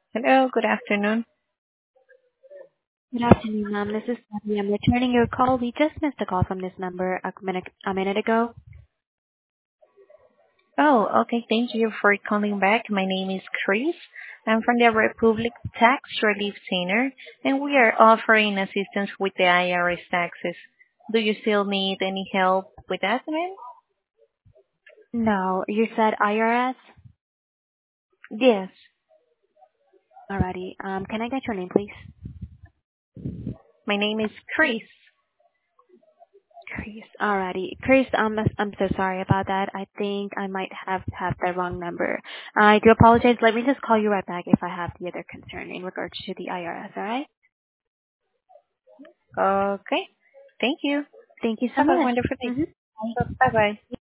Hello, good afternoon. Good afternoon, ma'am. This is Debbie. I'm returning your call. We just missed a call from this number a minute ago. Oh, okay. Thank you for calling back. My name is Chris. I'm from the Republic Tax Relief Center, and we are offering assistance with the IRS taxes. Do you still need any help with that, ma'am? No, you said IRS? Yes. Alrighty. Can I get your name, please? My name is Chris. Chris. Alrighty. Chris, I'm so sorry about that. I think I might have the wrong number. I do apologize. Let me just call you right back if I have the other concern in regards to the IRS, alright? Okay. Thank you. Thank you so Have a much. wonderful day. Mm-hmm. Bye-bye.